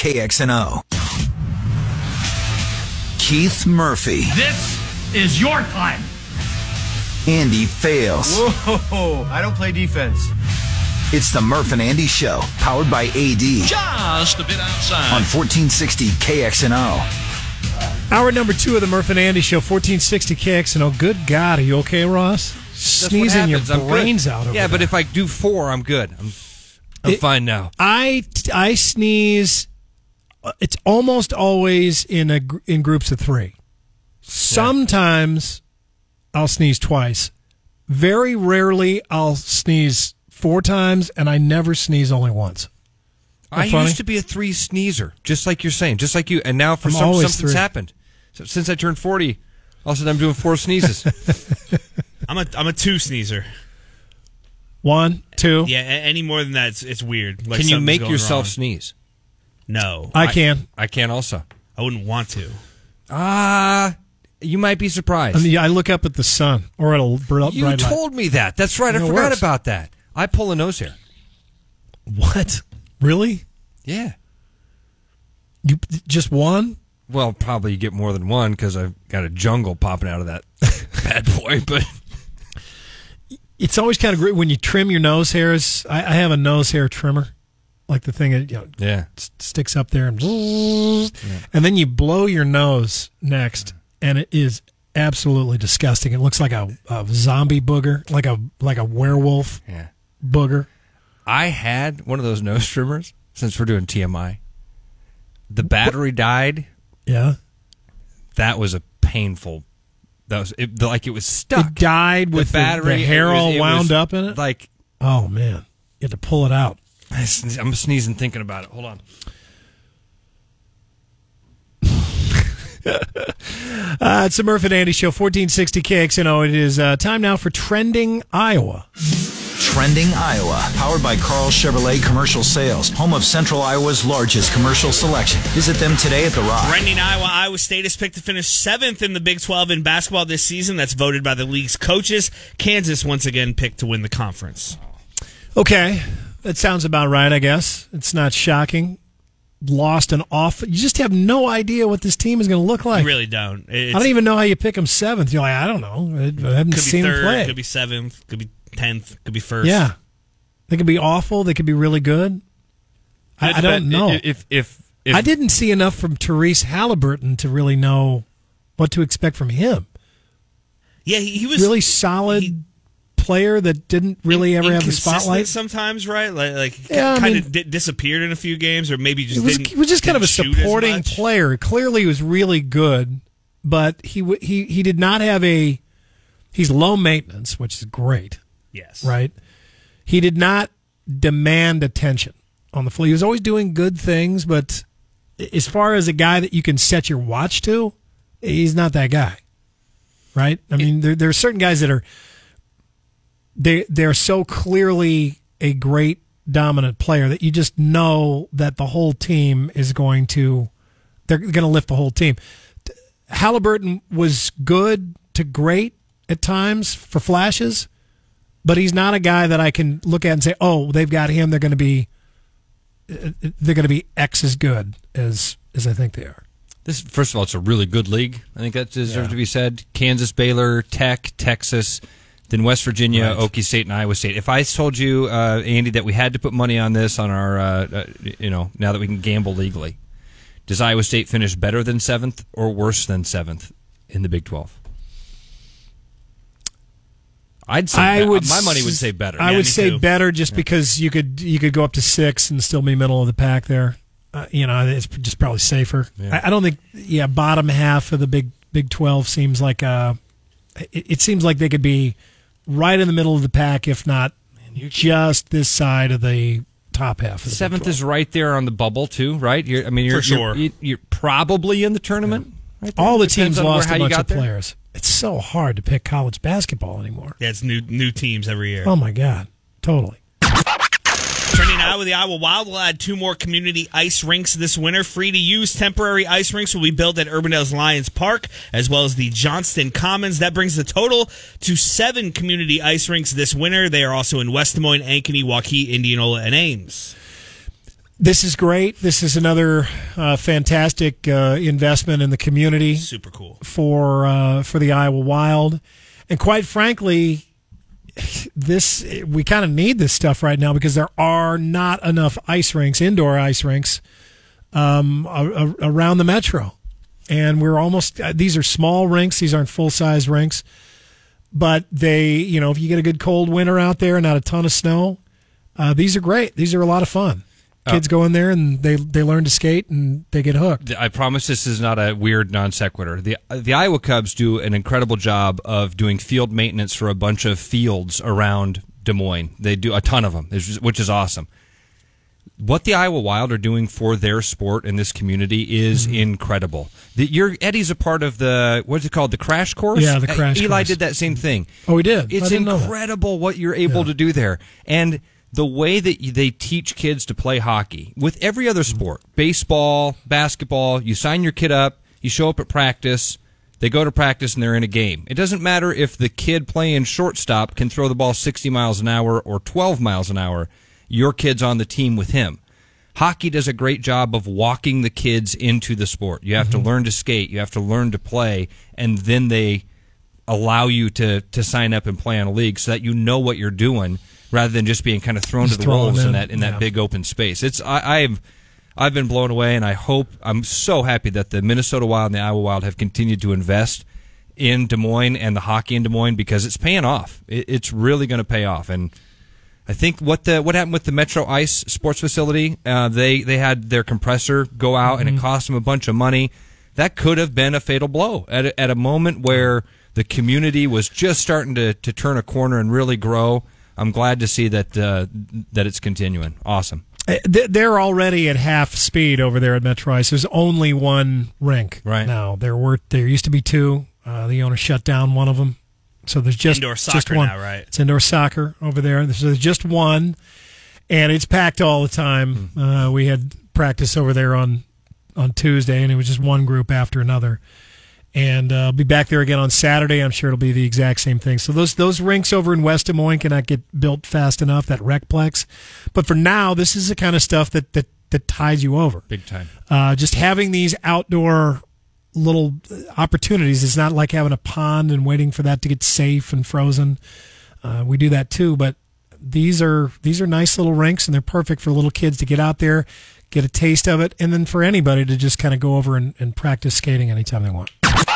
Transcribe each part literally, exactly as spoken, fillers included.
K X N O. Keith Murphy. This is your time. Andy Fales. Whoa, I don't play defense. It's the Murph and Andy Show, powered by A D. Just a bit outside. On fourteen sixty K X N O. Hour number two of the Murph and Andy Show, fourteen sixty K X N O. Good God, are you okay, Ross? Sneezing your brains out over Yeah, but there. if I do four, I'm good. I'm, I'm It- fine now. I, I sneeze, uh, it's almost always in a gr- in groups of three. Sometimes I'll sneeze twice. Very rarely I'll sneeze four times, and I never sneeze only once. I funny? used to be a three sneezer, just like you're saying, just like you. And now for I'm some, always something's three. happened. So since I turned forty, all of a sudden I'm doing four sneezes. I'm a I'm a two sneezer. One, two. Yeah, a- any more than that, it's, it's weird. Like Can you something's make going yourself wrong. sneeze? No, I can. I can also. I wouldn't want to. Ah, you might be surprised. I mean, I look up at the sun, or it'll br- bright you light. told me that. That's right. I No, it forgot works. about that. I pull a nose hair. What? Really? Yeah. You just one? Well, probably you get more than one because I've got a jungle popping out of that bad boy. But It's always kind of great when you trim your nose hairs. I, I have a nose hair trimmer, like the thing that you know, yeah, s- sticks up there, and, and then you blow your nose next, and it is absolutely disgusting. It looks like a, a zombie booger, like a like a werewolf yeah. booger. I had one of those nose trimmers since we're doing T M I. The battery died. Yeah, That was a painful. That was it, like it was stuck. it died with the battery. the, the hair it was- all it wound was up in it. Like Oh man, you had to pull it out. I sne- I'm sneezing thinking about it. Hold on. Uh, it's the Murph and Andy Show, fourteen sixty K X N O. It is uh, time now for Trending Iowa. Trending Iowa, powered by Carl Chevrolet Commercial Sales, home of Central Iowa's largest commercial selection. Visit them today at The Rock. Trending Iowa, Iowa State is picked to finish seventh in the Big twelve in basketball this season. That's voted by the league's coaches. Kansas once again picked to win the conference. Okay, that sounds about right, I guess. It's not shocking. Lost an off. You just have no idea what this team is going to look like. You really don't. It's, I don't even know how you pick them seventh. You're like, I don't know. I haven't could be seen them third, play. could be seventh, could be tenth, could be first. Yeah, they could be awful. They could be really good. I, I don't know. If if, if I didn't see enough from Therese Halliburton to really know what to expect from him. Yeah, he, he was Really solid he- player that didn't really ever have the inconsistent spotlight. sometimes, right? Like, like Yeah, I kind mean- of di- disappeared in a few games, or maybe just He was, didn't, he was just kind of a didn't shoot as supporting much. player. Clearly, he was really good, but he w- he he did not have a. He's low maintenance, which is great, Yes, right? He did not demand attention on the floor. He was always doing good things, but as far as a guy that you can set your watch to, he's not that guy, right? I mean, there there are certain guys that are. They they're so clearly a great dominant player that you just know that the whole team is going to they're going to lift the whole team. Halliburton was good to great at times for flashes, but he's not a guy that I can look at and say, "Oh, they've got him. They're going to be they're going to be X as good as as I think they are." this first of all, it's a really good league. I think that deserves Yeah. to be said. Kansas, Baylor, Tech, Texas. Then West Virginia, Right. Okie State, and Iowa State. If I told you, uh, Andy, that we had to put money on this on our, uh, uh, you know, now that we can gamble legally, does Iowa State finish better than seventh or worse than seventh in the Big twelve? I'd say I be- would my money would s- say better. I Yeah, would me say too. better just because you could you could go up to six and still be middle of the pack there. Uh, you know, it's just probably safer. Yeah. I, I don't think. Yeah, bottom half of the Big Big Twelve seems like uh, it, it seems like they could be right in the middle of the pack, if not just this side of the top half. Of the Big Seventh twelve. is right there on the bubble too, right? You're, I mean, you're For sure. You're, you're probably in the tournament. Right there. All the Depends teams on where- lost how a you bunch got of there. players. It's so hard to pick college basketball anymore. Yeah, it's new new teams every year. Oh my God, totally. Turning Iowa, the Iowa Wild will add two more community ice rinks this winter. Free-to-use temporary ice rinks will be built at Urbandale's Lions Park, as well as the Johnston Commons. That brings the total to seven community ice rinks this winter. They are also in West Des Moines, Ankeny, Waukee, Indianola, and Ames. This is great. This is another uh, fantastic uh, investment in the community. Super cool. For, uh, for the Iowa Wild. And quite frankly, this we kind of need this stuff right now because there are not enough ice rinks, indoor ice rinks, um, a, a, around the metro. And we're almost, uh, these are small rinks. These aren't full-size rinks. But they, you know, if you get a good cold winter out there and not a ton of snow, uh, these are great. These are a lot of fun. Kids go in there and they they learn to skate and they get hooked. I promise this is not a weird non sequitur. The the Iowa Cubs do an incredible job of doing field maintenance for a bunch of fields around Des Moines. They do a ton of them, which is awesome. What the Iowa Wild are doing for their sport in this community is mm-hmm. incredible. The, your Eddie's a part of the, what's it called, the crash course? Yeah, the crash Eli course. did that same thing. Oh, he did? It's incredible what you're able yeah. to do there. And the way that they teach kids to play hockey, with every other sport, baseball, basketball, you sign your kid up, you show up at practice, they go to practice and they're in a game. It doesn't matter if the kid playing shortstop can throw the ball sixty miles an hour or twelve miles an hour, your kid's on the team with him. Hockey does a great job of walking the kids into the sport. You have mm-hmm. to learn to skate, you have to learn to play, and then they allow you to, to sign up and play on a league so that you know what you're doing, rather than just being kind of thrown just to the wolves in. in that in yeah. that big open space. It's I, I've I've been blown away, and I hope I'm so happy that the Minnesota Wild and the Iowa Wild have continued to invest in Des Moines and the hockey in Des Moines because it's paying off. It, it's really going to pay off, and I think what the what happened with the Metro Ice Sports Facility, uh, they they had their compressor go out, mm-hmm. and it cost them a bunch of money. That could have been a fatal blow at a, at a moment where the community was just starting to to turn a corner and really grow. I'm glad to see that uh, that it's continuing. Awesome. They're already at half speed over there at Metro Ice. There's only one rink right now. There were there used to be two. Uh, the owner shut down one of them, so there's just indoor soccer just one. now, right? It's indoor soccer over there. So there's just one, and it's packed all the time. Mm. Uh, we had practice over there on on Tuesday, and it was just one group after another. And uh, I'll be back there again on Saturday. I'm sure it'll be the exact same thing. So those those rinks over in West Des Moines cannot get built fast enough, that Recplex. But for now, this is the kind of stuff that that, that ties you over. Big time. Uh, just having these outdoor little opportunities. It's not like having a pond and waiting for that to get safe and frozen. Uh, we do that too, but these are these are nice little rinks, and they're perfect for little kids to get out there, get a taste of it, and then for anybody to just kind of go over and, and practice skating anytime they want.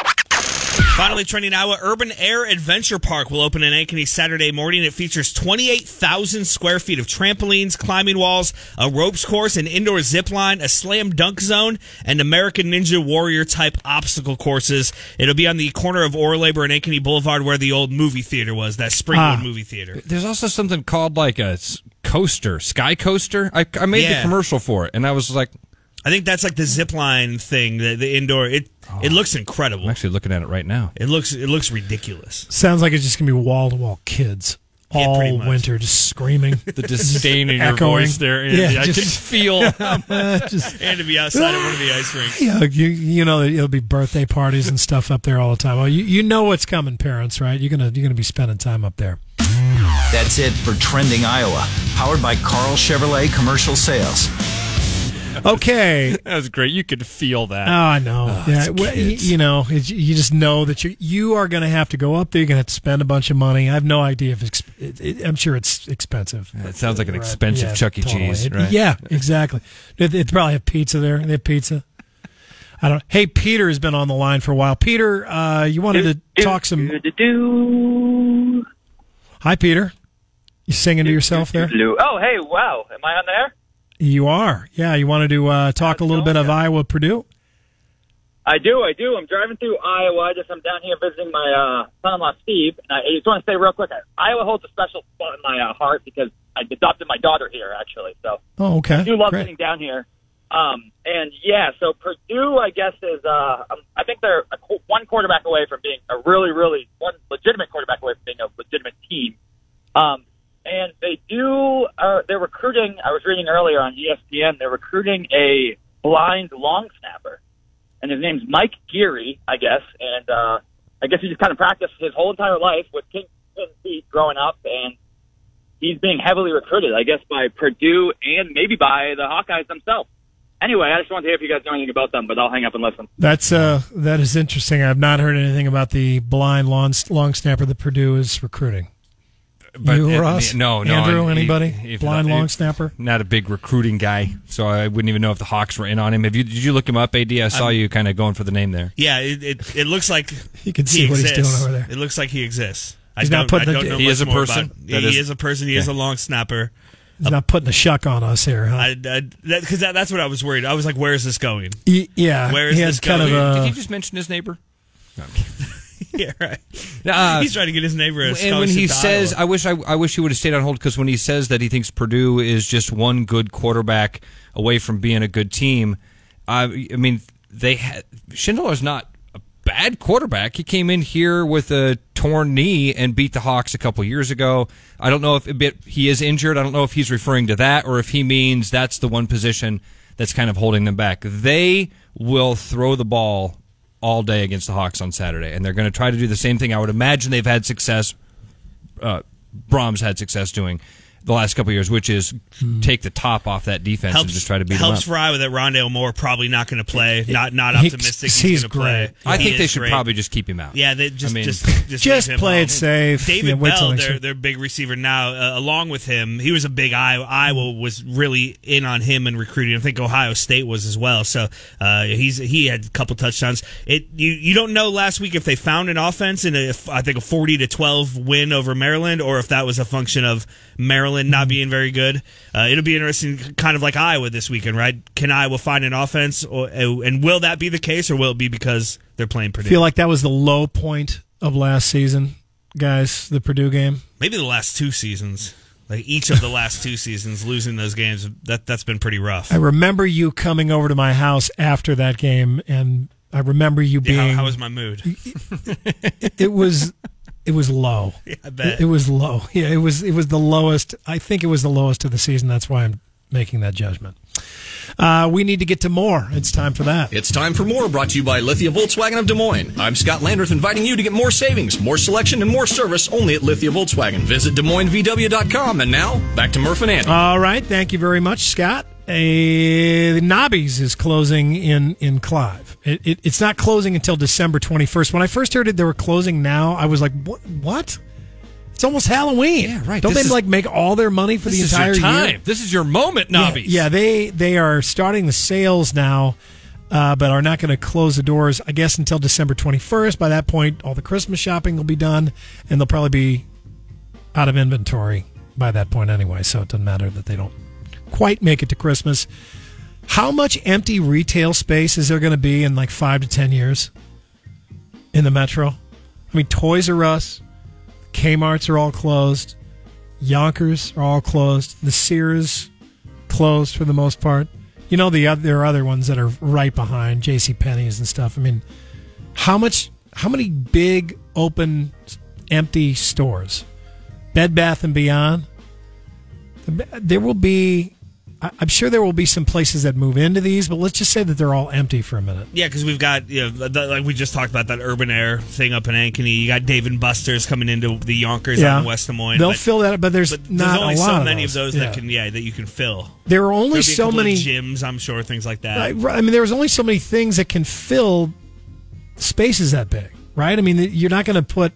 Finally, trending Iowa, Urban Air Adventure Park will open in Ankeny Saturday morning. It features twenty-eight thousand square feet of trampolines, climbing walls, a ropes course, an indoor zip line, a slam dunk zone, and American Ninja Warrior type obstacle courses. It'll be on the corner of Orlabor and Ankeny Boulevard where the old movie theater was, that Springwood ah. movie theater. There's also something called like a coaster, Sky Coaster. I, I made Yeah. the commercial for it, and I was like, I think that's like the zip line thing, the, the indoor. It oh, it looks incredible. I'm actually looking at it right now. It looks it looks ridiculous. Sounds like it's just going to be wall-to-wall kids Yeah, all pretty much. winter just screaming. The disdain in your Echoing. voice there, Andy. Yeah, I just- can feel. just, And to be outside of one of the ice rinks. you know, you, you know, it'll be birthday parties and stuff up there all the time. Well, you, you know what's coming, parents, right? You're gonna you're gonna be spending time up there. That's it for Trending Iowa, powered by Carl Chevrolet Commercial Sales. Okay. That was great. You could feel that. Oh, I know. Oh, yeah, it's well, y- kids. you know, it's, you just know that you you are going to have to go up there. You're going to have to spend a bunch of money. I have no idea if it's. It, it, I'm sure it's expensive. It sounds like an Right. expensive Yeah, Chuck E. totally. Cheese, It- right? Yeah, exactly. They, they probably have pizza there. They have pizza. I don't. Hey, Peter has been on the line for a while. Peter, uh, you wanted to talk some. Hi, Peter. You singing to yourself there? Oh, hey, wow. Am I on there? You are. Yeah, you wanted to uh, talk How's a it little going, bit of guys? Iowa Purdue? I do, I do. I'm driving through Iowa. Just I'm down here visiting my uh, son-in-law, Steve. And I just want to say real quick, Iowa holds a special spot in my uh, heart because I adopted my daughter here, actually. So Oh, okay. I do love Great. getting down here. Um, and, yeah, so Purdue, I guess, is uh, um, I think they're a, qu- one quarterback away from being a really, really, one legitimate quarterback away from being a legitimate team. Um, and they do, uh, they're recruiting, I was reading earlier on E S P N, they're recruiting a blind long snapper. And his name's Mike Geary, I guess. And uh, I guess he just kind of practiced his whole entire life with King Pin feet growing up. And he's being heavily recruited, I guess, by Purdue and maybe by the Hawkeyes themselves. Anyway, I just wanted to hear if you guys know anything about them, but I'll hang up and listen. That's uh, that is interesting. I've not heard anything about the blind long, long snapper that Purdue is recruiting. But you, it- Ross? no, no. Andrew, I'm- anybody? if- if- blind if- long snapper? Not a big recruiting guy, so I wouldn't even know if the Hawks were in on him. Have you? Did you look him up, A D? I saw I'm- you kind of going for the name there. Yeah, it, it, it looks like You can he see what he's exists. doing over there. It looks like he exists. He's I not don't, putting I the- don't know He much is a more person? about- That he is- is a person. He is a long snapper. He's not putting the shuck on us here, huh? I, I, that, cause that, that's what I was worried. I was like, where is this going? He- yeah. Where is he this has kind going? of a. Did he just mention his neighbor? Yeah, right. Uh, He's trying to get his neighbor a and when he scholarship to says, Iowa. I wish I, I wish he would have stayed on hold, because when he says that he thinks Purdue is just one good quarterback away from being a good team, uh, I mean, they had, Schindler's not a bad quarterback. He came in here with a torn knee and beat the Hawks a couple years ago. I don't know if a bit he is injured. I don't know if he's referring to that or if he means that's the one position that's kind of holding them back. They will throw the ball all day against the Hawks on Saturday, and they're going to try to do the same thing. I would imagine they've had success, uh, Brahms had success doing the last couple of years, which is take the top off that defense helps, and just try to beat helps them up. for Iowa that Rondale Moore probably not going to play. Not not He- optimistic he's he's, going to play. great. I He think they is should great. probably just keep him out. Yeah, they just I mean, just just, Just leave him play it home. safe. David Yeah, wait till Bell, next their year. their big receiver now, uh, along with him, he was a big Iowa. Iowa was really in on him in recruiting. I think Ohio State was as well. So uh, he's he had a couple touchdowns. It you you don't know last week if they found an offense in a I think a forty to twelve win over Maryland, or if that was a function of Maryland not being very good. Uh, it'll be interesting, kind of like Iowa this weekend, right? Can Iowa find an offense, or, and will that be the case, or will it be because they're playing Purdue? I feel like that was the low point of last season, guys, the Purdue game. Maybe the last two seasons, like each of the last two seasons, losing those games, that that's been pretty rough. I remember you coming over to my house after that game, and I remember you Yeah, being. how, how was my mood? it was it was low. Yeah, I bet. It, it was low. Yeah, it was it was the lowest. I think it was the lowest of the season. That's why I'm making that judgment. Uh, we need to get to more. It's time for that. It's time for more, brought to you by Lithia Volkswagen of Des Moines. I'm Scott Landreth, inviting you to get more savings, more selection, and more service only at Lithia Volkswagen. Visit Des Moines V W dot com. And now, back to Murph and Andy. All right. Thank you very much, Scott. A, Nobby's is closing in, in Clive. It, it, it's not closing until December twenty-first. When I first heard it, they were closing now. I was like, what? What? It's almost Halloween. Yeah, right. Don't This they is- like make all their money for the This is entire your time. year? This is your moment, Nobbies. Yeah, yeah, they they are starting the sales now, uh, but are not going to close the doors, I guess, until December twenty-first. By that point, all the Christmas shopping will be done, and they'll probably be out of inventory by that point anyway, so it doesn't matter that they don't quite make it to Christmas. How much empty retail space is there going to be in like five to ten years in the metro? I mean, Toys R Us, Kmart's are all closed. Yonkers are all closed. The Sears closed for the most part. You know, the other, there are other ones that are right behind, JCPenney's and stuff. I mean, how much? How many big open empty stores? Bed Bath and Beyond. There will be. I- I'm sure there will be some places that move into these, but let's just say that they're all empty for a minute. Yeah, because we've got, you know, the, like we just talked about that Urban Air thing up in Ankeny. You got Dave and Buster's coming into the Yonkers out in West Des Moines. They'll but, fill that, but there's but not there's only a lot so of many those. of those Yeah. that can, yeah, that you can fill. There are only There'll be a so couple of many gyms, I'm sure, things like that. Right, right. I mean, there's only so many things that can fill spaces that big, right? I mean, you're not going to put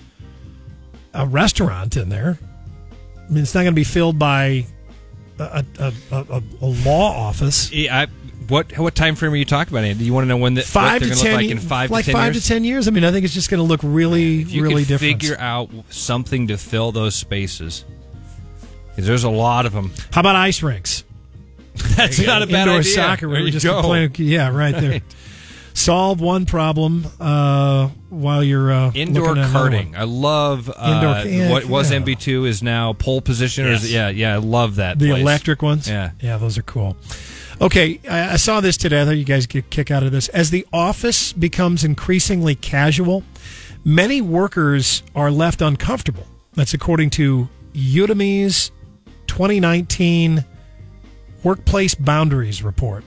a restaurant in there. I mean, it's not going to be filled by a, a, a, a, a law office. Yeah, I, what what time frame are you talking about, Andy? Do you want to know when the, Five what they're to going to ten, look like in five like to ten five years? to ten years. I mean, I think it's just going to look really, If you really could different. figure out something to fill those spaces, because there's a lot of them. How about ice rinks? That's not a bad Indoor idea. soccer. There We were you just go. complaining. Yeah, right there. Solve one problem uh, while you're uh, Indoor looking at another karting. one. I love uh, Indoor- yeah, what was yeah. M B two is now pole position. Or is Yes. it, yeah, yeah, I love that. The place. electric ones? Yeah. Yeah, those are cool. Okay, I, I saw this today. I thought you guys get a kick out of this. As the office becomes increasingly casual, many workers are left uncomfortable. That's according to Udemy's twenty nineteen Workplace Boundaries Report.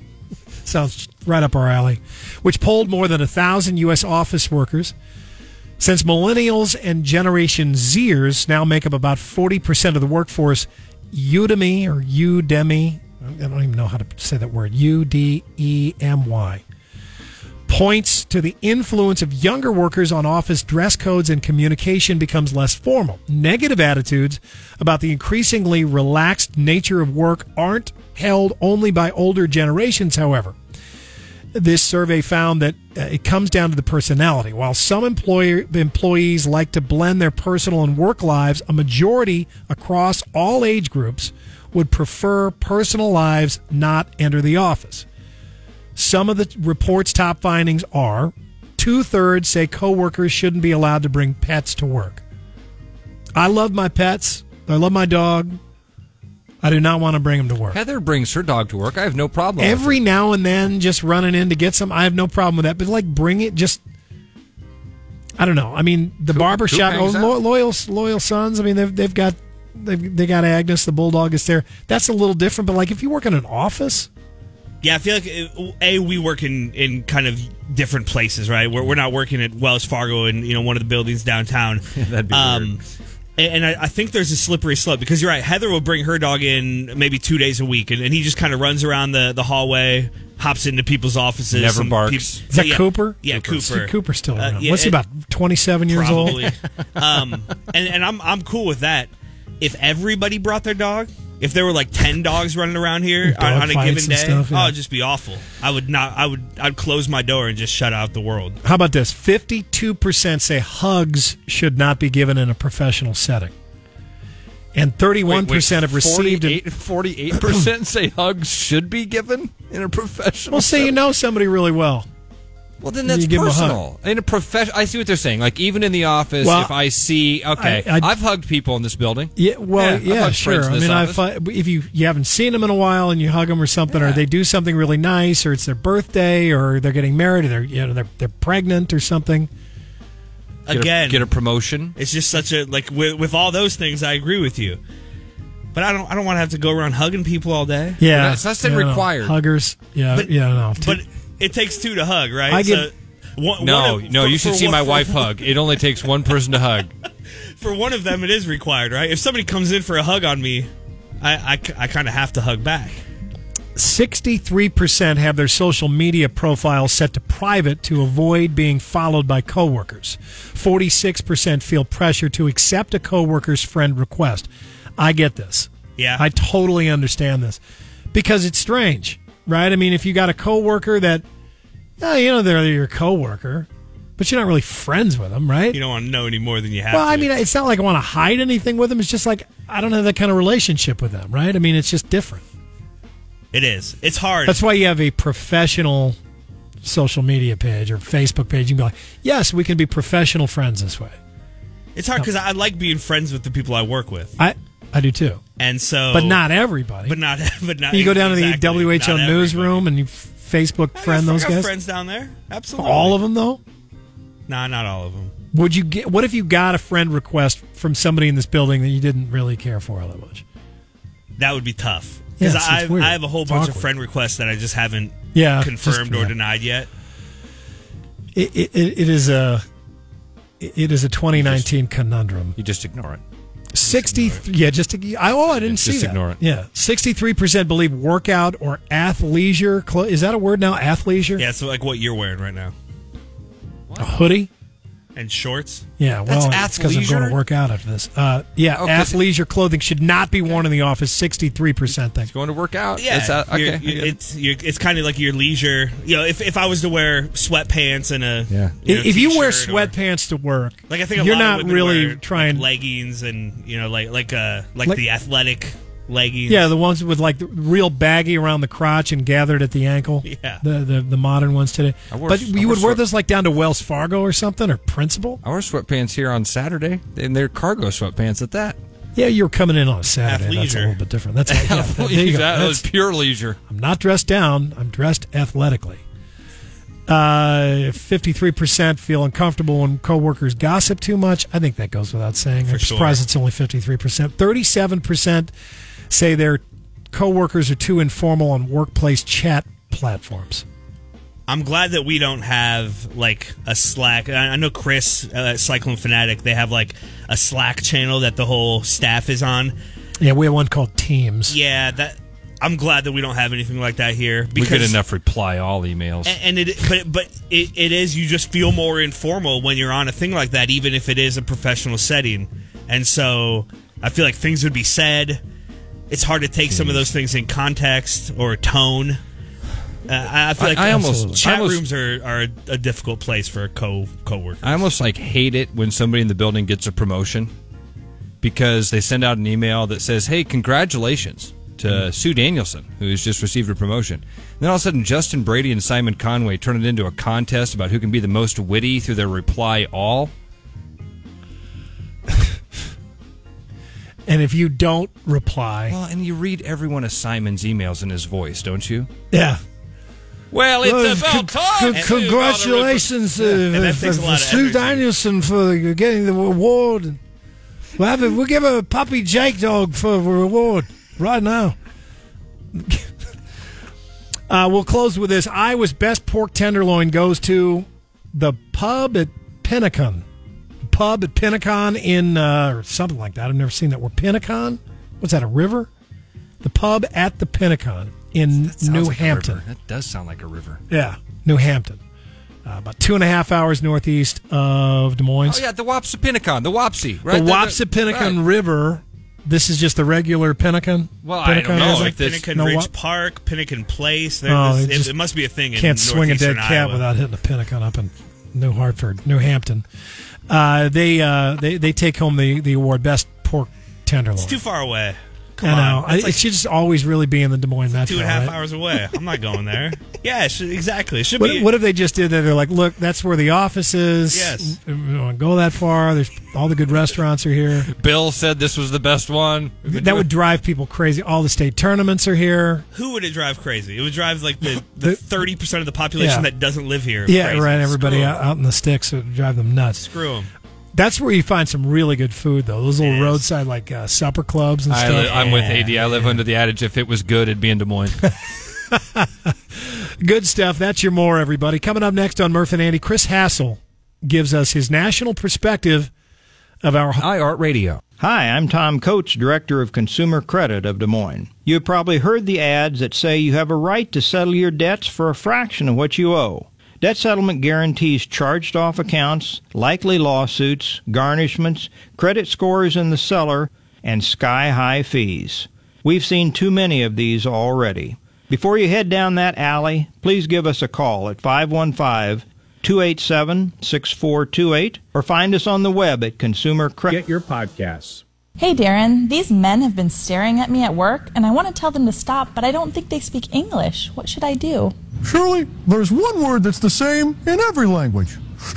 Sounds right up our alley. Which polled more than one thousand U S office workers. Since millennials and Generation Zers now make up about forty percent of the workforce, Udemy or Udemy, I don't even know how to say that word, U D E M Y, points to the influence of younger workers on office dress codes and communication becomes less formal. Negative attitudes about the increasingly relaxed nature of work aren't held only by older generations, however. This survey found that uh, it comes down to the personality. While some employer, employees like to blend their personal and work lives, a majority across all age groups would prefer personal lives not enter the office. Some of the report's top findings are two-thirds say coworkers shouldn't be allowed to bring pets to work. I love my pets. I love my dog. I do not want to bring them to work. Heather brings her dog to work. I have no problem Every with it. now and then, just running in to get some, I have no problem with that. But, like, bring it just, I don't know. I mean, the Coop- barbershop, Coop oh, hangs out. lo- loyal loyal sons, I mean, they've, they've got they've, they got Agnes, the bulldog is there. That's a little different. But, like, if you work in an office... Yeah, I feel like uh, a we work in, in kind of different places, right? We're we're not working at Wells Fargo in you know one of the buildings downtown. That'd be um, weird. And, and I, I think there's a slippery slope because you're right. Heather will bring her dog in maybe two days a week, and, and he just kind of runs around the, the hallway, hops into people's offices, Never and barks. peop- Is that yeah, Cooper? Yeah, Cooper. Cooper. Cooper's still Uh, around. yeah, What's he, it- about twenty-seven years Probably. old? um, and and I'm I'm cool with that. If everybody brought their dog, if there were like ten dogs running around here Dog on, on a fights given and day, stuff, yeah. oh, it'd just be awful. I would not. I would. I'd close my door and just shut out the world. How about this? fifty-two percent say hugs should not be given in a professional setting. And thirty-one percent have received... an- forty-eight percent say hugs should be given in a professional Well, say you setting. know somebody really well. Well, then that's You give 'em a hug. personal. In a profession, I see what they're saying. Like, even in the office, Well, if I see... Okay, I- I- I've hugged people in this building. Yeah, well, Yeah, I've yeah, hugged sure. friends in I this mean, I office. fi- if you you haven't seen them in a while and you hug them or something, or Yeah. they do something really nice, or it's their birthday, or they're getting married, or they're you know they're they're pregnant or something. Get a- Again, get a promotion. it's just such a like with with all those things. I agree with you, but I don't. I don't want to have to go around hugging people all day. Yeah, that's- that's yeah, no. required. Huggers. Yeah, But- yeah, no. But it takes two to hug, right? I get- So, one, No, one of- no, for- you should for see one- my for- wife hug. It only takes one person to hug. For one of them, it is required, right? If somebody comes in for a hug on me, I, I, I kind of have to hug back. sixty-three percent have their social media profiles set to private to avoid being followed by coworkers. forty-six percent feel pressure to accept a coworker's friend request. I get this. Yeah. I totally understand this because it's strange, right? I mean, if you got a coworker that, oh, you know, they're your coworker, but you're not really friends with them, right? You don't want to know any more than you have Well, to. I mean, it's not like I want to hide anything with them. It's just like I don't have that kind of relationship with them, right? I mean, it's just different. It is. It's hard. That's why you have a professional social media page or Facebook page. You can be like, yes, we can be professional friends this way. It's hard because I like being friends with the people I work with, I I do too, and so, but not everybody. but not, but not. you go down to the exactly, W H O not newsroom and you Facebook everybody. friend I got, those I got guys. friends down there. Absolutely. All of them, though. Nah, not all of them. Would you get? What if you got a friend request from somebody in this building that you didn't really care for all that much? That would be tough because Yeah, it's- it's I weird. I have a whole It's bunch of awkward. friend requests that I just haven't Yeah, confirmed just- or yeah. denied yet. It, it, it is a it is a twenty nineteen conundrum. You just ignore it. Sixty, yeah, just to, I, oh, I didn't Just see that. ignore it. Yeah, sixty-three percent believe workout or athleisure. clo- Is that a word now? Athleisure, Yeah, it's like what you're wearing right now a hoodie. and shorts. Yeah, well, That's it's because I'm going athleisure? to work out after this. Uh, yeah, Oh, 'cause- athleisure clothing should not be worn in the office. Sixty-three percent think. Going to work out. Yeah, That's, uh, okay. you're- I you're- get it. it's you're, it's kind of like your leisure. You know, if if I was to wear sweatpants and a Yeah. you know, If you wear t-shirt or- sweatpants to work, like I think a you're lot not of women really wear, trying. like, leggings and you know like like uh like, Like- the athletic leggings. Yeah, the ones with like the real baggy around the crotch and gathered at the ankle. Yeah. the the, the modern ones today. I wore- But I you wore would wear sweat- those like down to Wells Fargo or something or Principal. I wear sweatpants here on Saturday, and they're cargo sweatpants at that. Yeah, you're coming in on a Saturday. That's a Athleisure. little bit different. That's yeah, that- there you go. that was That's- pure leisure. I'm not dressed down. I'm dressed athletically. Uh, fifty-three percent feel uncomfortable when coworkers gossip too much. I think that goes without saying. For I'm sure. surprised it's only fifty-three percent. thirty-seven percent say their coworkers are too informal on workplace chat platforms. I'm glad that we don't have like a Slack. I I know Chris uh, at Cyclone Fanatic, they have like a Slack channel that the whole staff is on. Yeah, we have one called Teams. Yeah, that I'm glad that we don't have anything like that here. We Because, get enough reply all emails. And, and it, but but it, it is, you just feel more informal when you're on a thing like that, even if it is a professional setting. And so I feel like things would be said. It's hard to take some of those things in context or tone. Uh, I I feel like I- I almost- chat I almost- rooms are, are a difficult place for co coworkers. I almost like hate it when somebody in the building gets a promotion because they send out an email that says, "Hey, congratulations to mm. Sue Danielson, who's just received a promotion." And then all of a sudden, Justin Brady and Simon Conway turn it into a contest about who can be the most witty through their reply all. And if you don't reply, Well, and you read every one of Simon's emails in his voice, don't you? yeah. Well, it's Well, about con- time. con- congratulations, uh, And that for, takes a for lot of Sue energy. Danielson for getting the award. We'll, have a, we'll give a puppy Jake dog for a reward right now. uh, we'll close with this. Iowa's best pork tenderloin goes to the pub at Pinnacon. Pub at Pinnacon in, uh, or something like that. I've never seen that word. Pinnacon? What's that, a river? The pub at the Pinnacon in That sounds New like a Hampton. river. That does sound like a river. Yeah, New Hampton. Uh, about two and a half hours northeast of Des Moines. Oh, yeah, the Wapsipinicon, the Wapsi. Right? The Wapsipinicon right. River. This is just the regular Pinnacon? Well, I don't Pinnacon know. River? Like this- Pinnakin No, Ridge what? Park, Pinnakin Place. There, Oh, this- it it, just it must be a thing in Can't swing a dead northeastern cat Iowa. without hitting a Pinnacon up in New Hartford, New Hampton. Uh, they, uh, they they take home the, the award Best Pork Tenderloin. It's too far away. Come I know. on. I, It's like it should just always really be in the Des Moines Metro. two and a half right? hours away. I'm not going there. Yeah, it should, exactly. It should What, be. what if they just did that? They're like, look, that's where the office is. Yes. We don't go that far. There's all the good restaurants are here. Bill said this was the best one. That would drive people crazy. All the state tournaments are here. Who would it drive crazy? It would drive like the the The- thirty percent of the population Yeah. that doesn't live here. Yeah, crazy. right. Everybody Screw 'em. out, out in the sticks would drive them nuts. Screw them. That's where you find some really good food, though. Those little It is. roadside, like uh, supper clubs and I stuff. li- I'm with A D. I live under the adage, if it was good, it'd be in Des Moines. Good stuff. That's your more, everybody. Coming up next on Murph and Andy, Chris Hassel gives us his national perspective of our. iHeartRadio. Hi, I'm Tom Coates, Director of Consumer Credit of Des Moines. You have probably heard the ads that say you have a right to settle your debts for a fraction of what you owe. Debt settlement guarantees charged-off accounts, likely lawsuits, garnishments, credit scores in the cellar, and sky-high fees. We've seen too many of these already. Before you head down that alley, please give us a call at five one five, two eight seven, six four two eight or find us on the web at Consumer Credit. Get your podcasts. Hey Darren, these men have been staring at me at work, and I want to tell them to stop, but I don't think they speak English. What should I do? Surely, there's one word that's the same in every language.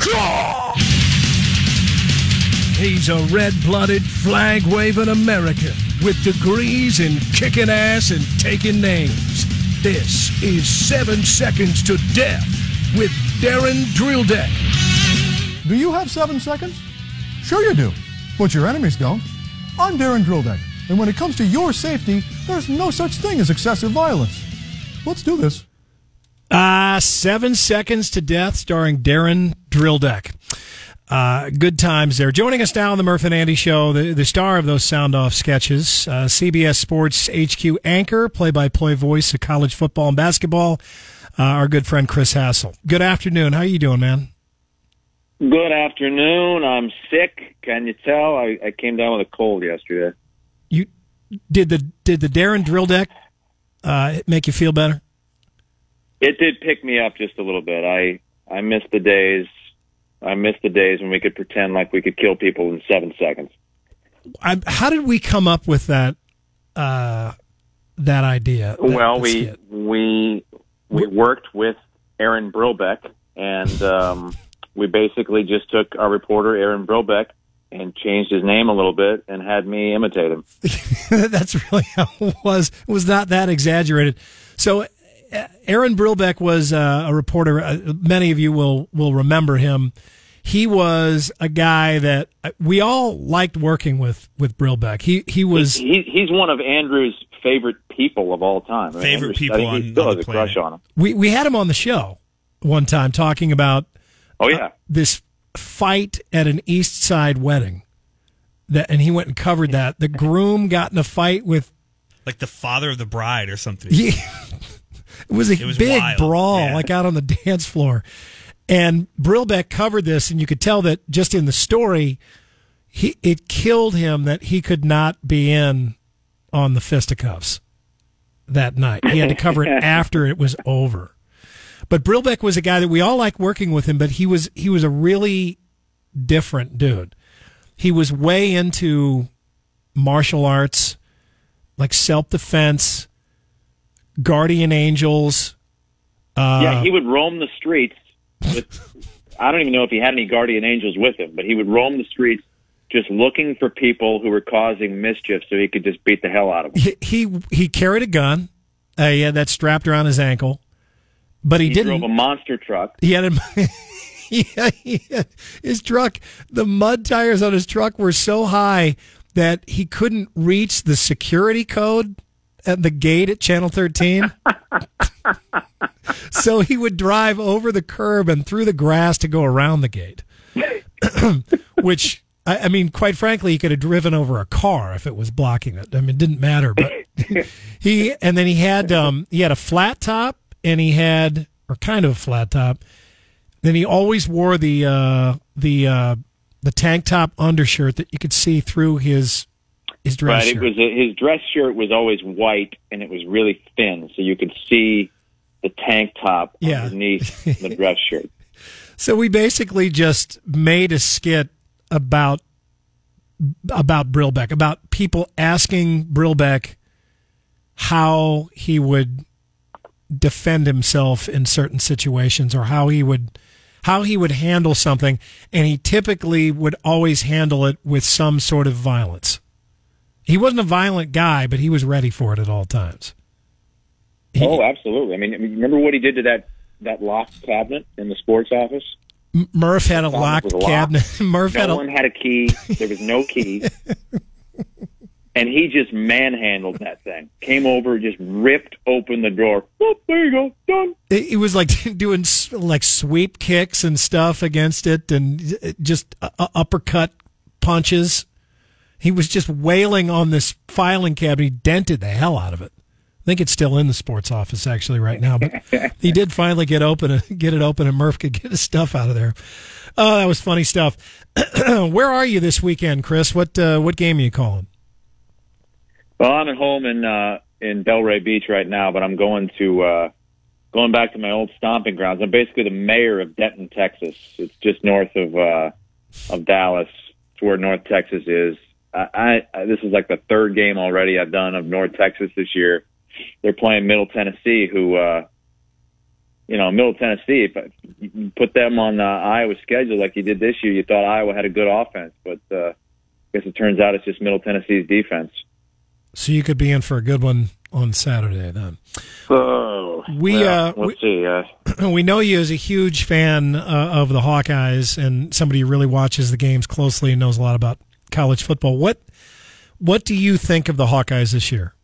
He's a red-blooded, flag-waving American with degrees in kicking ass and taking names. This is Seven Seconds to Death with Darren Drilldeck. Do you have seven seconds? Sure you do, but your enemies don't. I'm Darren Drilldeck, and when it comes to your safety, there's no such thing as excessive violence. Let's do this. Uh, Seven Seconds to Death, starring Darren Drilldeck. Uh, good times there. Joining us now on the Murph and Andy Show, the, the star of those sound-off sketches, uh, C B S Sports H Q anchor, play-by-play voice of college football and basketball, uh, our good friend Chris Hassel. Good afternoon. How are you doing, man? Good afternoon. I'm sick. Can you tell? I, I came down with a cold yesterday. You did the did the Darren Drilldeck uh, make you feel better? It did pick me up just a little bit. I I missed the days. I missed the days when we could pretend like we could kill people in seven seconds. I, how did we come up with that uh, that idea? that- well, that we skit? we we worked with Aaron Brilbeck, and um, we basically just took our reporter Aaron Brilbeck and changed his name a little bit and had me imitate him. That's really how it was. It was not that exaggerated. So, uh, Aaron Brilbeck was uh, a reporter. Uh, many of you will will remember him. He was a guy that uh, we all liked working with with Brilbeck. He he was He, he's one of Andrew's favorite people of all time. I mean, Favorite Andrew's- people I think on- he still on has the a crush planet. on him. we we had him on the show one time talking about Oh, yeah. uh, this fight at an East Side wedding. That, and he went and covered that. The groom got in a fight with... Like the father of the bride or something. Yeah. It was a It was big wild. brawl, Yeah. like out on the dance floor. And Brillbeck covered this, and you could tell that just in the story, he it killed him that he could not be in on the fisticuffs that night. He had to cover it after it was over. But Brillbeck was a guy that we all liked working with him, but he was he was a really different dude. He was way into martial arts, like self-defense, guardian angels. Uh, yeah, he would roam the streets with, I don't even know if he had any guardian angels with him, but he would roam the streets just looking for people who were causing mischief so he could just beat the hell out of them. He he, he carried a gun. Uh, he had that strapped around his ankle, but he, he didn't. drove a monster truck. He had, a, yeah, he had his truck. The mud tires on his truck were so high that he couldn't reach the security code at the gate at Channel thirteen. So he would drive over the curb and through the grass to go around the gate. Which, I, I mean, quite frankly, he could have driven over a car if it was blocking it. I mean, it didn't matter. But he, and then he had, um, he had a flat top, and he had, or kind of a flat top. Then he always wore the, uh, the, uh, the tank top undershirt that you could see through his his dress right, shirt. it was a, his dress shirt was always white and it was really thin, so you could see the tank top Yeah. underneath the dress shirt. So we basically just made a skit about about Brillbeck, about people asking Brillbeck how he would defend himself in certain situations, or how he would how he would handle something, and he typically would always handle it with some sort of violence. He wasn't a violent guy, but he was ready for it at all times. He, oh, absolutely. I mean, I mean, remember what he did to that, that locked cabinet in the sports office? M- Murph had a Cabinet locked was locked. cabinet. Murph no had a, one had a key. There was no key. And he just manhandled that thing. Came over, just ripped open the drawer. Oh, there you go, done. It, it was like doing s- like sweep kicks and stuff against it, and just uh, uppercut punches. He was just wailing on this filing cabinet. He dented the hell out of it. I think it's still in the sports office actually right now, but he did finally get open, get it open, and Murph could get his stuff out of there. Oh, that was funny stuff. Where are you this weekend, Chris? What uh, what game are you calling? Well, I'm at home in uh, in Delray Beach right now, but I'm going to uh, going back to my old stomping grounds. I'm basically the mayor of Denton, Texas. It's just north of uh, of Dallas. It's where North Texas is. I, I this is like the third game already I've done of North Texas this year. They're playing Middle Tennessee, who uh, you know, Middle Tennessee. If you put them on uh, Iowa's schedule like you did this year, you thought Iowa had a good offense, but uh, I guess it turns out it's just Middle Tennessee's defense. So you could be in for a good one on Saturday then. So we well, uh, let's we, see. Uh, we know you as a huge fan uh, of the Hawkeyes and somebody who really watches the games closely and knows a lot about college football. What what do you think of the Hawkeyes this year?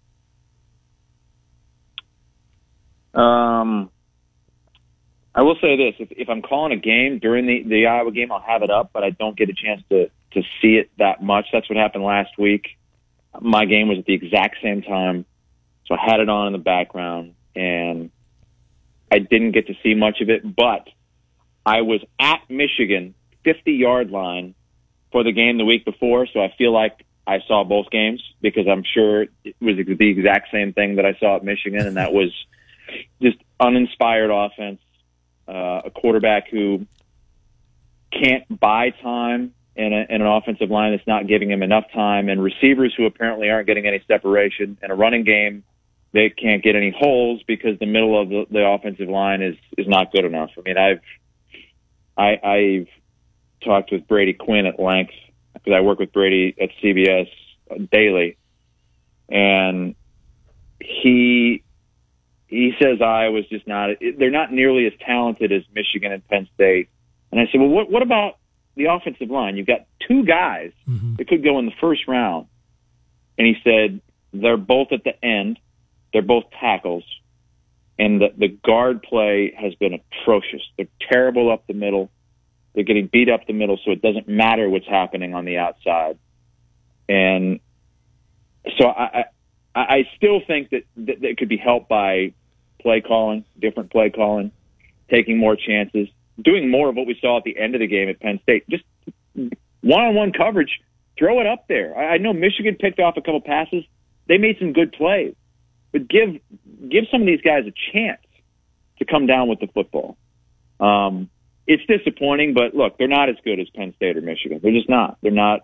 Um, I will say this: if, if I'm calling a game during the, the Iowa game, I'll have it up, but I don't get a chance to to see it that much. That's what happened last week. My game was at the exact same time, so I had it on in the background, and I didn't get to see much of it. But I was at Michigan fifty-yard line for the game the week before, so I feel like I saw both games because I'm sure it was the exact same thing that I saw at Michigan, and that was just uninspired offense, uh, a quarterback who can't buy time in, a, in an offensive line that's not giving him enough time, and receivers who apparently aren't getting any separation, and a running game they can't get any holes because the middle of the, the offensive line is, is not good enough. I mean, I've I, I've talked with Brady Quinn at length because I work with Brady at C B S daily, and he he says Iowa's just not they're not nearly as talented as Michigan and Penn State. And I said, well, what what about the offensive line? You've got two guys mm-hmm. that could go in the first round. And he said they're both at the end. They're both tackles. and the, the guard play has been atrocious. They're terrible up the middle. They're getting beat up the middle, so it doesn't matter what's happening on the outside. And so I, I, I still think that, that that could be helped by play calling, different play calling, taking more chances, doing more of what we saw at the end of the game at Penn State. Just one-on-one coverage, throw it up there. I, I know Michigan picked off a couple passes. They made some good plays. But give give some of these guys a chance to come down with the football. Um, it's disappointing, but look, they're not as good as Penn State or Michigan. They're just not. They're not.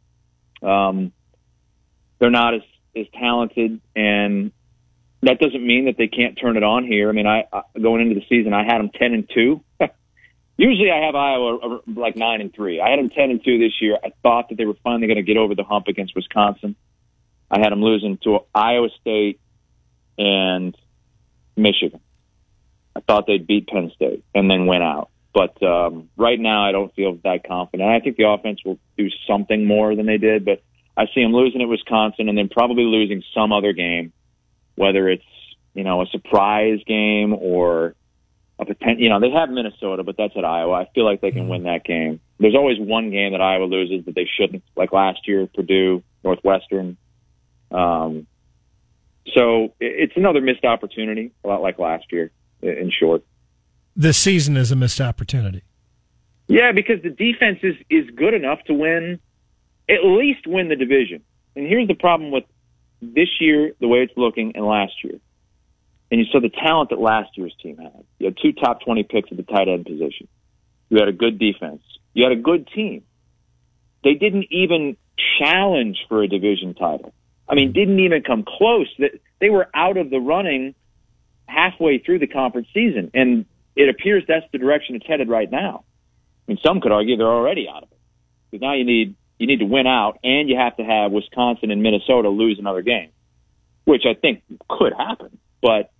Um, they're not as, as talented, and that doesn't mean that they can't turn it on here. I mean, I, I going into the season, I had them ten and two. Usually, I have Iowa like nine and three. I had them ten and two this year. I thought that they were finally going to get over the hump against Wisconsin. I had them losing to Iowa State and Michigan. I thought they'd beat Penn State and then went out. But um, right now, I don't feel that confident. I think the offense will do something more than they did, but I see them losing at Wisconsin and then probably losing some other game, whether it's, you know, a surprise game or a potential. You know, they have Minnesota, but that's at Iowa. I feel like they can win that game. There's always one game that Iowa loses that they shouldn't, like last year, Purdue, Northwestern. Um, so it's another missed opportunity, a lot like last year, in short. This season is a missed opportunity. Yeah, because the defense is, is good enough to win, at least win the division. And here's the problem with this year, the way it's looking, and last year. And you saw the talent that last year's team had. You had two top twenty picks at the tight end position. You had a good defense. You had a good team. They didn't even challenge for a division title. I mean, didn't even come close. They were out of the running halfway through the conference season, and it appears that's the direction it's headed right now. I mean, some could argue they're already out of it. Because now you need you need to win out, and you have to have Wisconsin and Minnesota lose another game, which I think could happen. But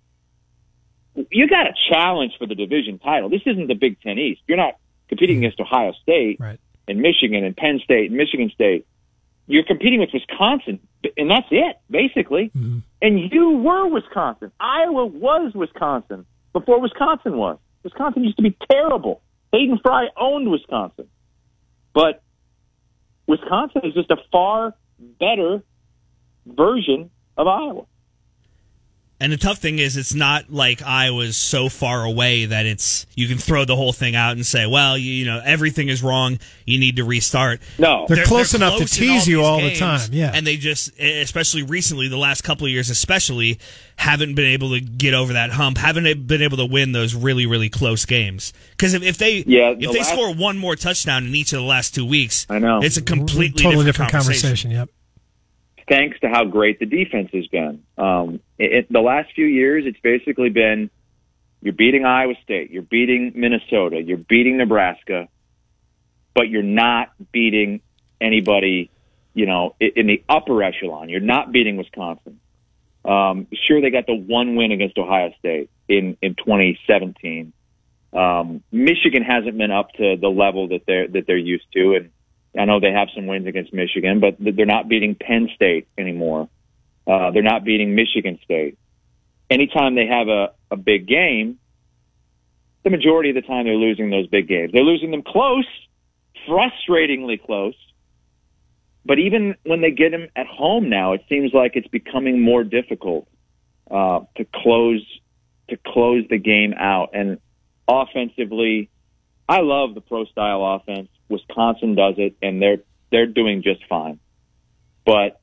you got to challenge for the division title. This isn't the Big Ten East. You're not competing against Ohio State right. and Michigan and Penn State and Michigan State. You're competing with Wisconsin, and that's it, basically. Mm-hmm. And you were Wisconsin. Iowa was Wisconsin before Wisconsin was. Wisconsin used to be terrible. Hayden Fry owned Wisconsin. But Wisconsin is just a far better version of Iowa. And the tough thing is, it's not like Iowa's so far away that it's you can throw the whole thing out and say, well, you, you know, everything is wrong. You need to restart. No. They're, they're close they're enough close to tease all you all games, the time. Yeah. And they just, especially recently, the last couple of years especially, haven't been able to get over that hump, haven't been able to win those really, really close games. Because if, if they yeah, if the they last, score one more touchdown in each of the last two weeks, I know. it's a completely totally different, different conversation. conversation. Yep. Thanks to how great the defense has been. Um, it, it, the last few years, it's basically been you're beating Iowa State, you're beating Minnesota, you're beating Nebraska, but you're not beating anybody, you know, in, in the upper echelon. You're not beating Wisconsin. Um, sure, they got the one win against Ohio State in, in twenty seventeen. Um, Michigan hasn't been up to the level that they're that they're used to, and I know they have some wins against Michigan, but they're not beating Penn State anymore. Uh, they're not beating Michigan State. Anytime they have a, a big game, the majority of the time they're losing those big games. They're losing them close, frustratingly close. But even when they get them at home now, it seems like it's becoming more difficult uh, to close to close the game out. And offensively, I love the pro-style offense. Wisconsin does it, and they're they're doing just fine. But,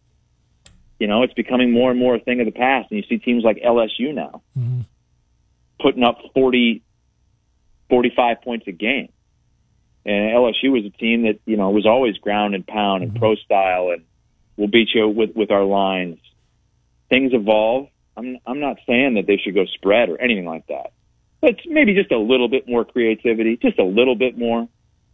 you know, it's becoming more and more a thing of the past, and you see teams like L S U now mm-hmm. putting up forty, forty-five points a game. And L S U was a team that, you know, was always ground and pound and mm-hmm. pro-style, and we'll beat you with, with our lines. Things evolve. I'm I'm not saying that they should go spread or anything like that. But maybe just a little bit more creativity, just a little bit more.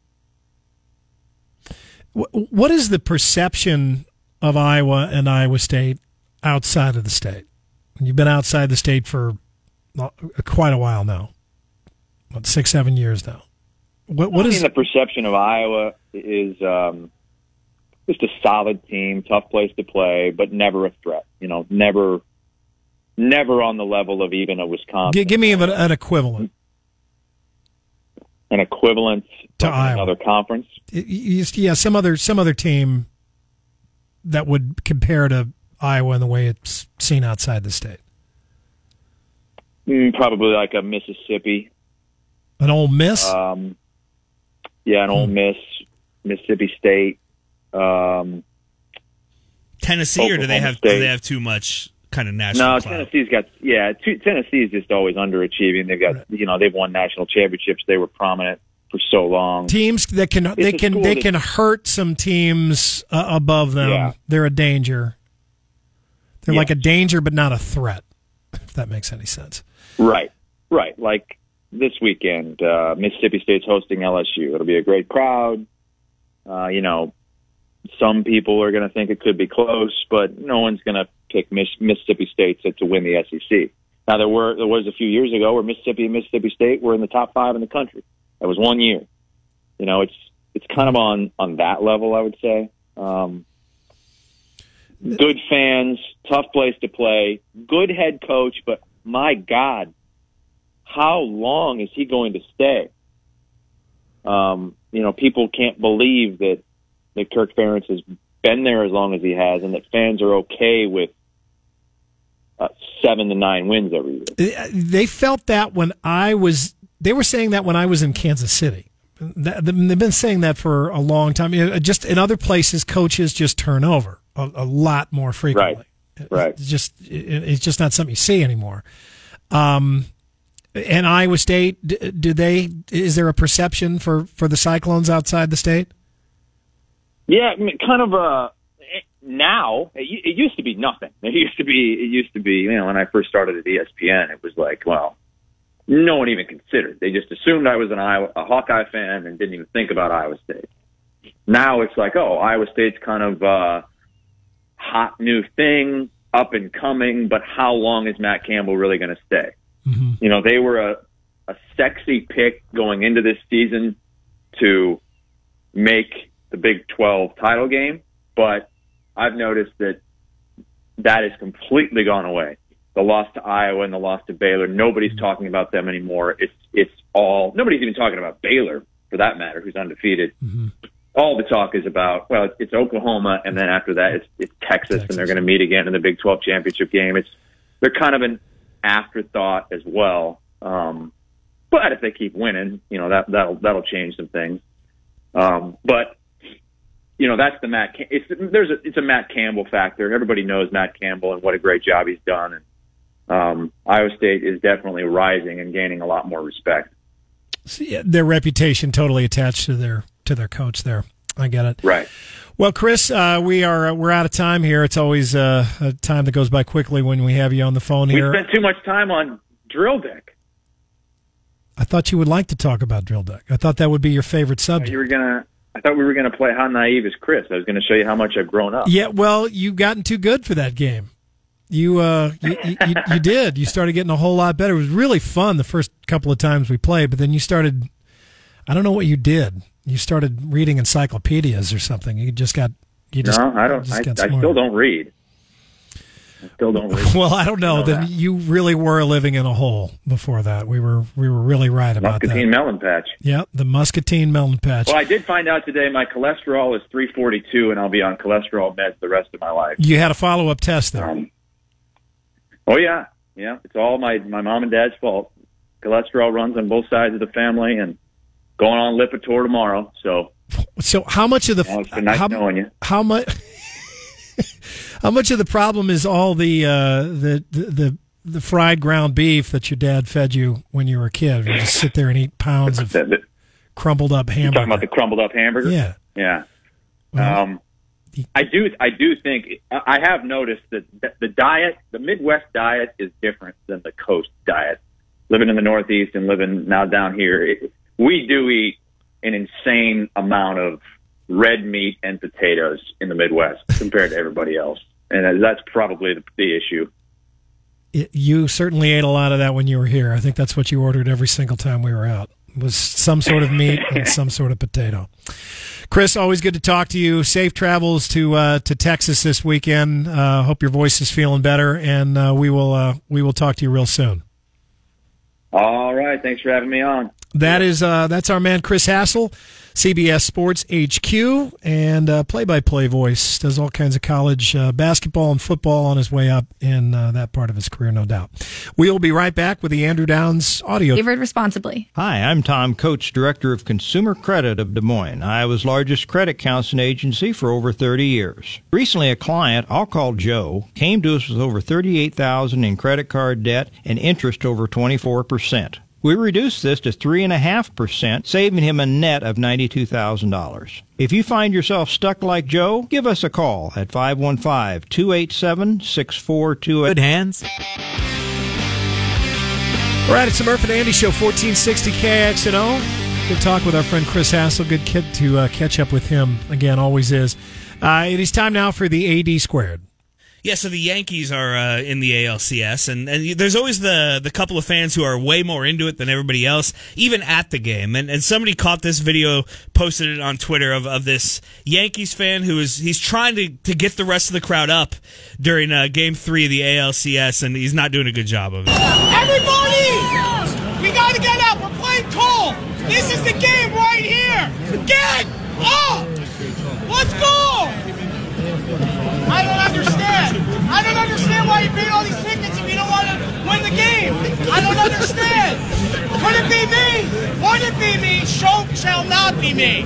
What is the perception of Iowa and Iowa State outside of the state? You've been outside the state for quite a while now, what, six, seven years now. What, what I is mean, the perception of Iowa is um, just a solid team, tough place to play, but never a threat. You know, never, never on the level of even a Wisconsin. G- give me an, an equivalent. An equivalent to of Iowa. another conference. Y- y- Yeah, some other some other team that would compare to Iowa in the way it's seen outside the state. Mm, probably like a Mississippi. An Ole Miss? Um, yeah, an Ole Miss, Mississippi State. Um, Tennessee, or do they Oklahoma have State. do they have too much kind of national No, clout? Tennessee's got yeah. Two, Tennessee is just always underachieving. They've got you know they've won national championships. They were prominent for so long. Teams that can they a can school they that- can hurt some teams uh, above them. Yeah. They're a danger. They're Yeah. like a danger, but not a threat. If that makes any sense. Right, right. Like this weekend, uh, Mississippi State's hosting L S U. It'll be a great crowd. Uh, you know, some people are going to think it could be close, but no one's going to pick Miss- Mississippi State to, to win the S E C. Now there were there was a few years ago where Mississippi and Mississippi State were in the top five in the country. That was one year. You know, it's it's kind of on on that level, I would say. Um, good fans, tough place to play, good head coach, but my God, how long is he going to stay? Um, you know, people can't believe that, that Kirk Ferentz has been there as long as he has, and that fans are okay with uh, seven to nine wins every year. They felt that when I was. They were saying that when I was in Kansas City. That- They've been saying that for a long time. You know, just in other places, coaches just turn over a, a lot more frequently. Right. Right. It's just it, it's just not something you see anymore. Um, and Iowa State, d- do they? Is there a perception for, for the Cyclones outside the state? Yeah, I mean, kind of uh now it, it used to be nothing. It used to be it used to be you know when I first started at E S P N, it was like, well, no one even considered. They just assumed I was an Iowa, a Hawkeye fan and didn't even think about Iowa State. Now it's like, oh, Iowa State's kind of uh hot new thing, up and coming, but how long is Matt Campbell really going to stay? Mm-hmm. You know, they were a, a sexy pick going into this season to make the Big twelve title game, but I've noticed that that has completely gone away. The loss to Iowa and the loss to Baylor, nobody's talking about them anymore. It's it's all nobody's even talking about Baylor, for that matter, who's undefeated. Mm-hmm. All the talk is about, well, it's Oklahoma, and then after that, it's, it's Texas, Texas, and they're going to meet again in the Big twelve championship game. It's they're kind of an afterthought as well. Um, but if they keep winning, you know that that'll that'll change some things. Um, but you know that's the Matt. Cam- it's there's a it's a Matt Campbell factor. Everybody knows Matt Campbell and what a great job he's done. And um, Iowa State is definitely rising and gaining a lot more respect. So, yeah, their reputation totally attached to their to their coach there. I get it. Right. Well, Chris, uh, we are we're out of time here. It's always uh, a time that goes by quickly when we have you on the phone here. We spent too much time on drill deck. I thought you would like to talk about drill deck. I thought that would be your favorite subject. You were gonna. I thought we were gonna play How Naive is Chris. I was gonna show you how much I've grown up. Yeah. Well, you've gotten too good for that game. You, uh, you, you, you, you did. You started getting a whole lot better. It was really fun the first couple of times we played, but then you started. I don't know what you did. You started reading encyclopedias or something. You just got. You just, no, I don't. just I, got I smarter. still don't read. I still don't read. Well, I don't know. know then that. you really were living in a hole before that. We were we were really right about Muscatine that. melon patch. Yeah, the Muscatine melon patch. Well, I did find out today my cholesterol is three forty-two, and I'll be on cholesterol meds the rest of my life. You had a follow up test there. Um, oh yeah, yeah. It's all my my mom and dad's fault. Cholesterol runs on both sides of the family, and going on Lipitor tomorrow. So, so how much of the well, it's been nice how, knowing you. how much how much of the problem is all the uh, the, the the the fried ground beef that your dad fed you when you were a kid? You just sit there and eat pounds of The- the- crumbled up You're hamburger. talking about the crumbled up hamburger? Yeah. Yeah. Well, Um, I do. I do think I have noticed that the diet, the Midwest diet, is different than the coast diet. Living in the Northeast and living now down here, it, we do eat an insane amount of red meat and potatoes in the Midwest compared to everybody else, and that's probably the, the issue. it, you certainly ate a lot of that when you were here. I think that's what you ordered every single time we were out. It was some sort of meat and some sort of potato. Chris, always good to talk to you. Safe travels to uh, to Texas this weekend. Uh, hope your voice is feeling better, and uh, we will uh, we will talk to you real soon. All right. Thanks for having me on. That is uh, that's our man Chris Hassel, C B S Sports H Q, and uh, play-by-play voice. Does all kinds of college uh, basketball and football on his way up in uh, that part of his career, no doubt. We will be right back with the Andrew Downs audio. Flavored responsibly. Hi, I'm Tom Coates, Director of Consumer Credit of Des Moines, Iowa's largest credit counseling agency for over thirty years. Recently, a client, I'll call Joe, came to us with over thirty-eight thousand dollars in credit card debt and interest over twenty-four percent. We reduced this to three point five percent, saving him a net of ninety-two thousand dollars. If you find yourself stuck like Joe, give us a call at five one five, two eight seven, six four two eight. Good hands. All right, it's the Murph and Andy Show, fourteen sixty K X N O. Good talk with our friend Chris Hassel. Good kid to uh, catch up with him. Again, always is. Uh, it is time now for the A D Squared. Yeah, so the Yankees are uh, in the A L C S, and, and there's always the the couple of fans who are way more into it than everybody else, even at the game. And and somebody caught this video, posted it on Twitter of, of this Yankees fan who is he's trying to, to get the rest of the crowd up during uh, Game Three of the A L C S, and he's not doing a good job of it. Everybody, we got to get up. We're playing Cole. This is the game right here. Get up. Let's go. I don't understand. I don't understand why you paid all these tickets if you don't want to win the game. I don't understand. Could it be me? Would it be me? Show shall not be me.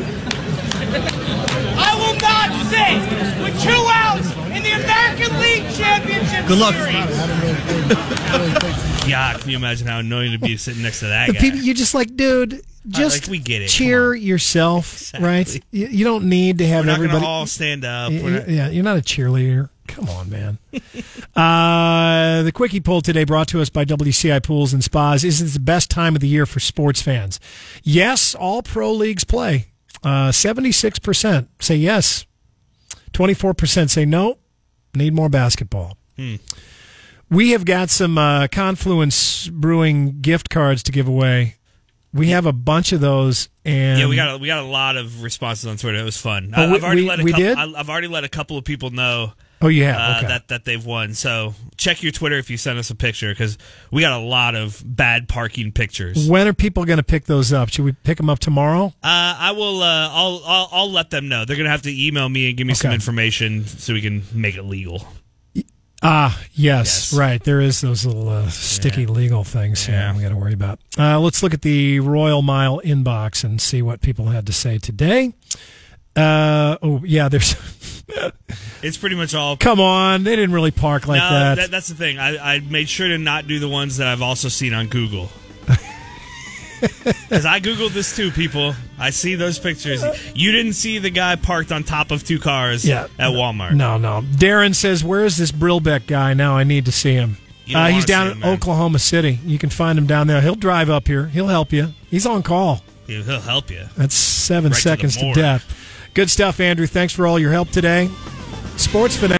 I will not sit with two outs in the American League Championship Good luck. Series. Yeah, can you imagine how annoying to be sitting next to that The guy? people, you're just like, dude, just like, we get it. cheer yourself, Exactly. right? You, you don't need to have We're not everybody. gonna all stand up. Y- We're not- yeah, you're not a cheerleader. Come on, man. uh, the Quickie poll today brought to us by W C I Pools and Spas. Is it the best time of the year for sports fans? Yes, all pro leagues play. Uh, seventy-six percent say yes. twenty-four percent say no, need more basketball. Hmm. We have got some uh, Confluence Brewing gift cards to give away. We have a bunch of those, and Yeah, we got a, we got a lot of responses on Twitter. It was fun. Oh, I, we- I've already we- let a we couple, did? I, I've already let a couple of people know. Oh, you have? uh, Okay. that that they've won. So check your Twitter if you send us a picture because we got a lot of bad parking pictures. When are people going to pick those up? Should we pick them up tomorrow? Uh, I will. Uh, I'll, I'll I'll let them know. They're gonna have to email me and give me some Okay. information so we can make it legal. Ah, yes, right. There is those little uh, sticky legal things yeah. Yeah. we got to worry about. Uh, let's look at the Royal Mile inbox and see what people had to say today. Uh, oh, yeah, there's... It's pretty much all. Come on, they didn't really park like no, that. that. That's the thing. I, I made sure to not do the ones that I've also seen on Google. Because I Googled this too, people. I see those pictures. You didn't see the guy parked on top of two cars Yeah. at Walmart. No, no. Darren says, where is this Brillbeck guy now? I need to see him. You don't Uh, he's wanna down see in him, man. Oklahoma City. You can find him down there. He'll drive up here. He'll help you. He's on call. He'll he'll help you. That's seven Right to the seconds to, morgue. death. Good stuff, Andrew. Thanks for all your help today. Sports Finance.